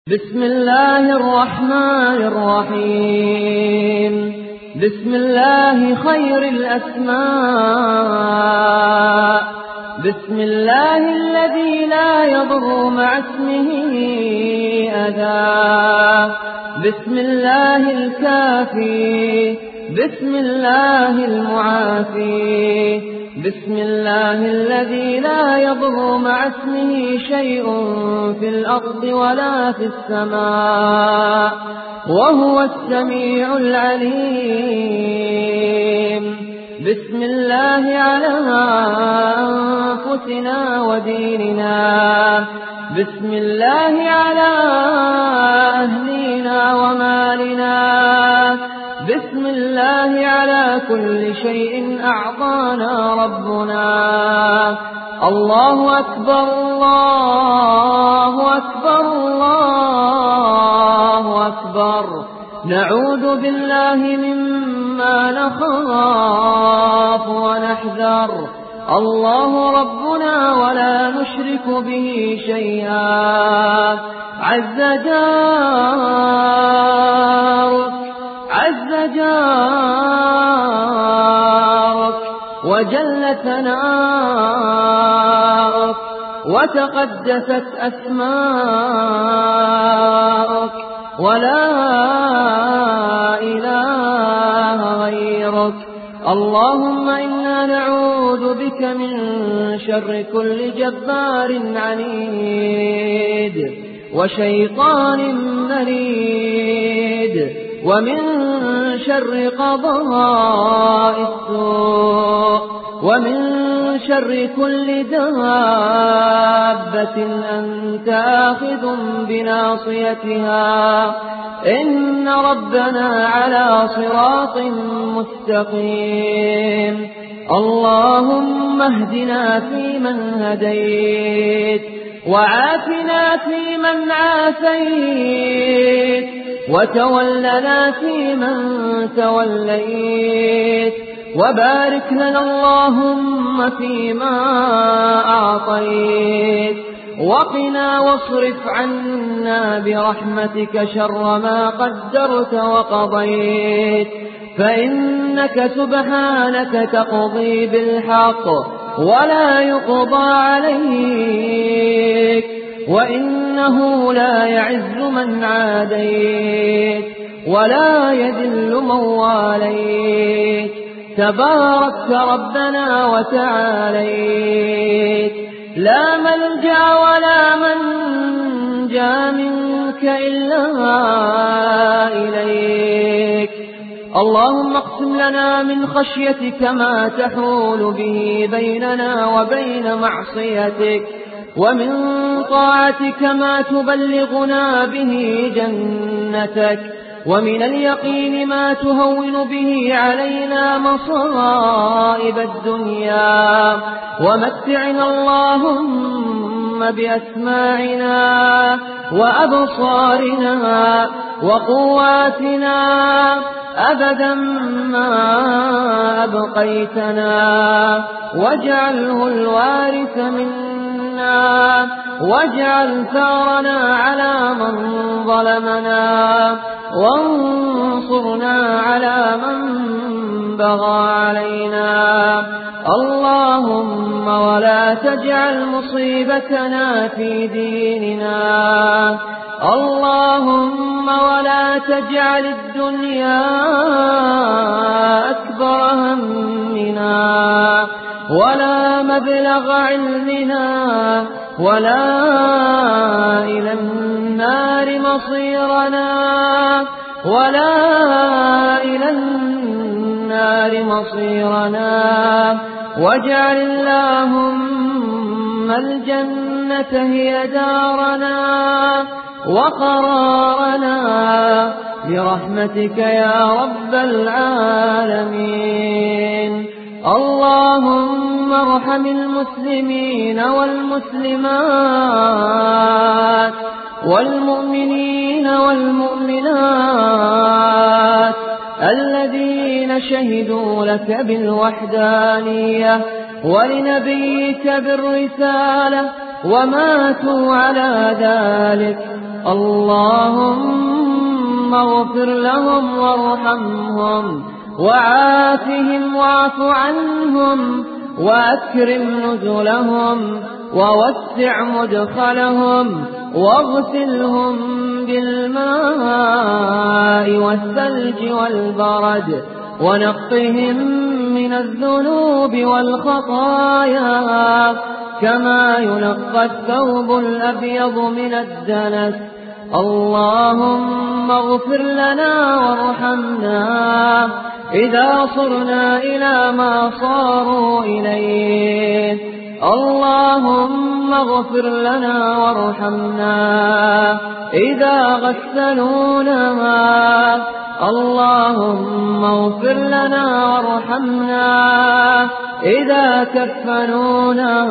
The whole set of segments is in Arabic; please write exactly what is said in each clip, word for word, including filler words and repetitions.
بسم الله الرحمن الرحيم بسم الله خير الأسماء بسم الله الذي لا يضر مع اسمه أذى بسم الله الكافي بسم الله المعافي بسم الله الذي لا يضر مع اسمه شيء في الأرض ولا في السماء وهو السميع العليم بسم الله على أنفسنا وديننا بسم الله على أهلنا ومالنا بسم الله على كل شيء أعطانا ربنا الله أكبر الله أكبر الله أكبر نعوذ بالله مما نخاف ونحذر الله ربنا ولا نشرك به شيئا عز جارك عز جارك وجل ثناؤك وتقدست أسماؤك ولا إله غيرك اللهم إنا نعوذ بك من شر كل جبار عنيد وشيطان مريد ومن شر قضاء السوء ومن شر كل دابة أنت آخذ بناصيتها إن ربنا على صراط مستقيم اللهم اهدنا فيمن هديت وعافنا فيمن عافيت وتولنا فيمن توليت وبارك لنا اللهم فيما أعطيت وقنا واصرف عنا برحمتك شر ما قدرت وقضيت فإنك سبحانك تقضي بالحق ولا يقضى عليك وإنه لا يعز من عاديت ولا يذل من واليت تباركت ربنا وتعاليت لا ملجأ ولا منجا منك إلا إليك اللهم اقسم لنا من خشيتك ما تحول به بيننا وبين معصيتك ومن طاعتك ما تبلغنا به جنتك ومن اليقين ما تهون به علينا مصائب الدنيا ومتعنا اللهم بأسماعنا وأبصارنا وقواتنا أبدا ما أبقيتنا واجعله الوارث منا واجعل ثارنا على من ظلمنا وانصرنا على من بغى علينا اللهم ولا تجعل مصيبتنا في ديننا اللهم ولا تجعل الدنيا أكبر همنا ولا مبلغ علمنا ولا إلى النار مصيرنا ولا إلى النار مصيرنا واجعل اللهم الجنة هي دارنا وقرارنا برحمتك يا رب العالمين اللهم ارحم المسلمين والمسلمات والمؤمنين والمؤمنات الذين شهدوا لك بالوحدانية ولنبيك بالرسالة وماتوا على ذلك اللهم اغفر لهم وارحمهم وعافهم واعف عنهم وأكرم نزلهم ووسع مدخلهم واغسلهم بالماء والثلج والبرد ونقهم من الذنوب والخطايا كما ينقى الثوب الأبيض من الدنس. اللهم اغفر لنا وارحمنا إذا صرنا إلى ما صاروا إليه. اللهم اغفر لنا وارحمنا إذا غسلونا. اللهم اغفر لنا وارحمنا إذا كفنونا.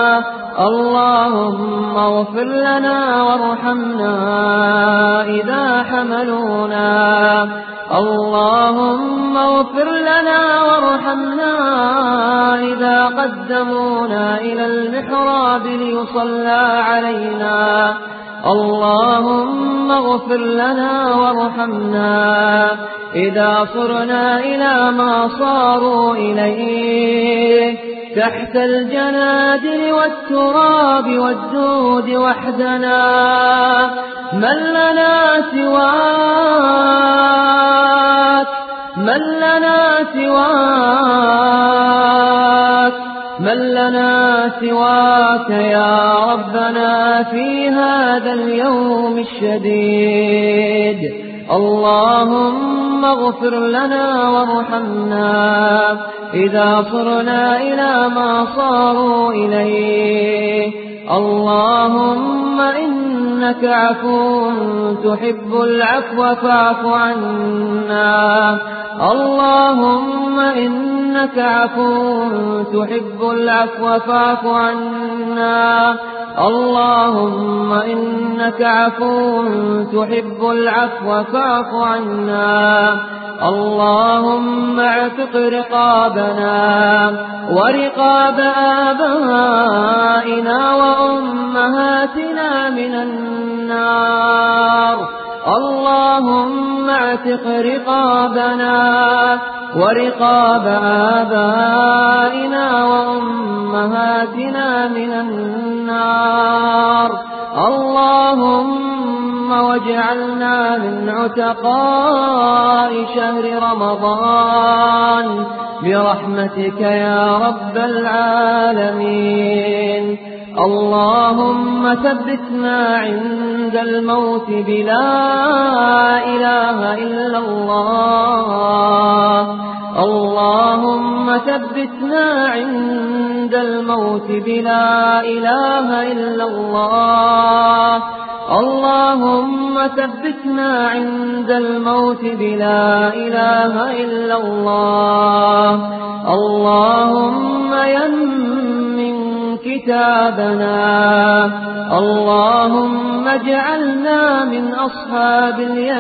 اللهم اغفر لنا وارحمنا إذا حملونا. اللهم اغفر لنا وارحمنا إذا قدمونا إلى المحراب ليصلى علينا. اللهم اغفر لنا وارحمنا إذا صرنا إلى ما صاروا إليه تحت الجنادل والتراب والدود وحدنا. من لنا سواك من لنا سواك من لنا سواك يا ربنا في هذا اليوم الشديد. اللهم اغفر لنا وارحمنا إذا صرنا إلى ما صاروا إليه. اللهم إنك عفو تحب العفو فاعف عنا. اللهم إنك عفو تحب العفو فاعف عنا. اللهم إنك عفو تحب العفو فاعف عنا. اللهم اعتق رقابنا ورقاب آبائنا وأمهاتنا من النار. اللهم اعتق رقابنا ورقاب آبائنا وأمهاتنا من النار. اللهم واجعلنا من عتقاء شهر رمضان برحمتك يا رب العالمين. اللهم ثبتنا عند الموت بلا إله إلا الله. اللهم ثبتنا عند الموت بلا إله إلا الله. اللهم ثبتنا عند الموت بلا إله إلا الله. اللهم يمن كتابنا. اللهم اجعلنا من أصحاب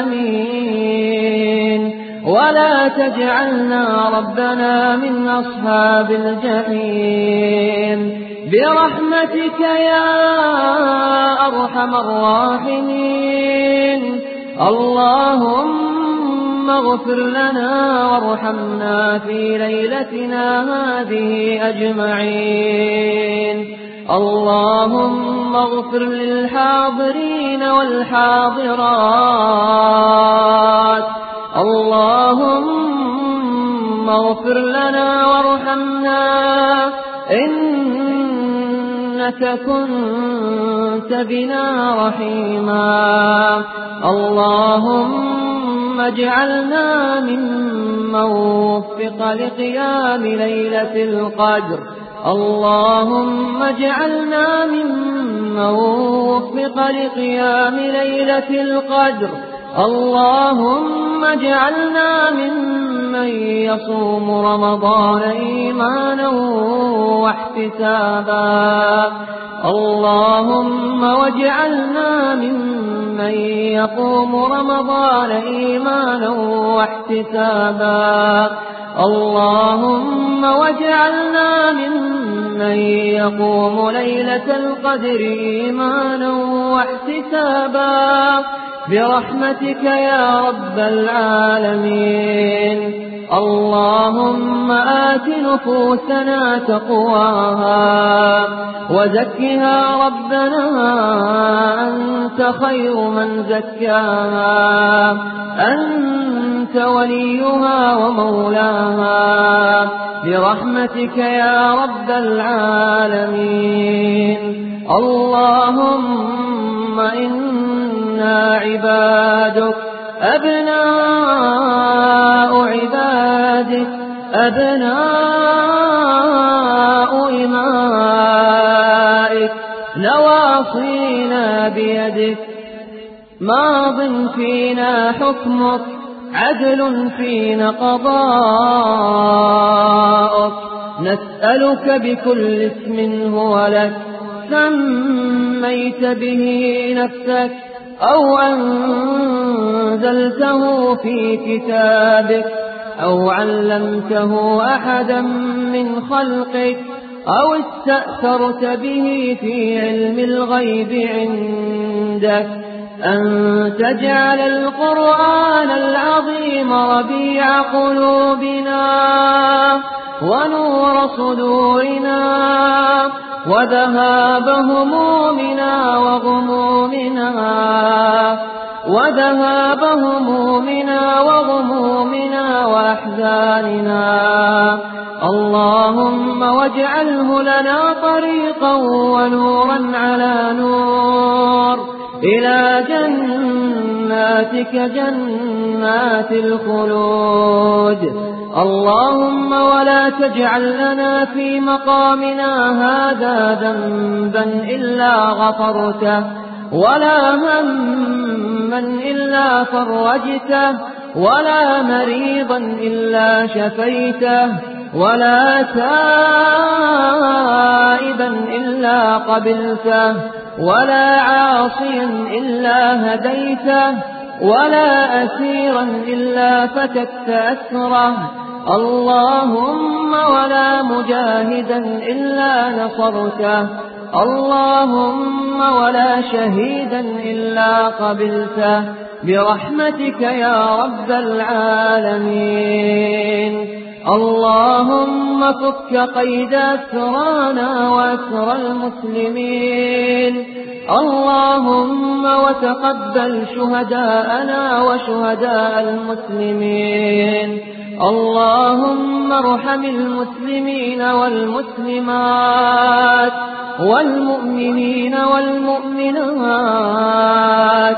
اليمين ولا تجعلنا ربنا من أصحاب الجحيم برحمتك يا أرحم الراحمين. اللهم اغفر لنا وارحمنا في ليلتنا هذه أجمعين. اللهم اغفر للحاضرين والحاضرات. اللهم اغفر لنا وارحمنا إنك كنت بنا رحيما. اللهم اجعلنا ممن وفق لقيام ليلة القدر. اللهم اجعلنا ممن وفق لقيام ليلة القدر. اللهم اجعلنا ممن يصوم رمضان إيمانا واحتسابا. اللهم واجعلنا ممن يقوم رمضان إيمانا واحتسابا. اللهم واجعلنا ممن من يقوم ليلة القدر إيمانا واحتسابا برحمتك يا رب العالمين. اللهم آت نفوسنا تقواها وزكها ربنا أنت خير من زكاها، أنت وليها ومولاها برحمتك يا رب العالمين. اللهم إنا عبادك أبناء عبادك أبناء إمائك نواصينا بيدك ماض فينا حكمك عدل فينا قضاءك. نسألك بكل اسم هو لك سميت به نفسك أو أنزلته في كتابك أو علمته أحدا من خلقك أو استأثرت به في علم الغيب عندك أن تجعل القرآن العظيم ربيع قلوبنا ونور صدورنا وذهاب همومنا وغمومنا وذهاب همومنا وغمومنا وأحزاننا. اللهم واجعله لنا طريقا ونورا على نور إلى جناتك جنات الخلود. اللهم ولا تجعل لنا في مقامنا هذا ذنبا إلا غفرته ولا هما إلا فرجته ولا مريضا إلا شفيته ولا تائبا إلا قبلته ولا عاصيا إلا هديته ولا أسيرا إلا فككت أسره. اللهم ولا مجاهدا إلا نصرته. اللهم ولا شهيدا إلا قبلته برحمتك يا رب العالمين. اللهم فك قيد أسرانا وأسر المسلمين. اللهم وتقبل شهداءنا وشهداء المسلمين. اللهم ارحم المسلمين والمسلمات والمؤمنين والمؤمنات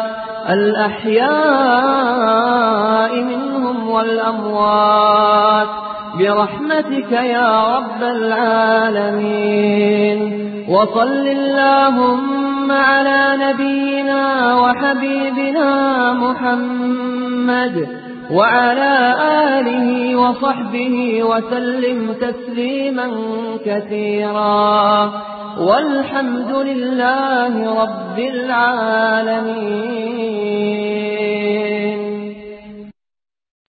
الأحياء منهم والأموات برحمتك يا رب العالمين. وصل اللهم على نبينا وحبيبنا محمد وعلى آله وصحبه وسلم تسليما كثيرا والحمد لله رب العالمين.